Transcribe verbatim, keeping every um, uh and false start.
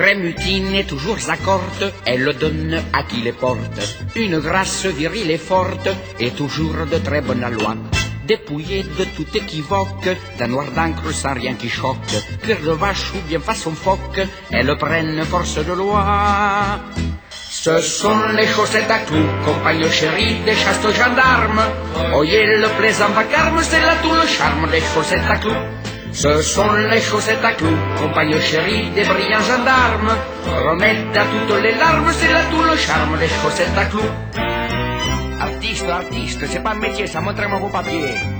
Très mutine et toujours accorte, elle donne à qui les porte. Une grâce virile et forte, et toujours de très bonne aloi. Dépouillée de tout équivoque, d'un noir d'encre sans rien qui choque, cuir de vache ou bien façon phoque, elles prennent force de loi. Ce sont les chaussettes à clous, compagnes chéries des chastes gendarmes. Oyez le plaisant vacarme, c'est là tout le charme des chaussettes à clous. Ce sont les chaussettes à clous, compagnes chéries des brillants gendarmes. Remettent à toutes les larmes, c'est là tout le charme des chaussettes à clous. Artiste, artiste, c'est pas un métier, ça montre-moi vos papiers.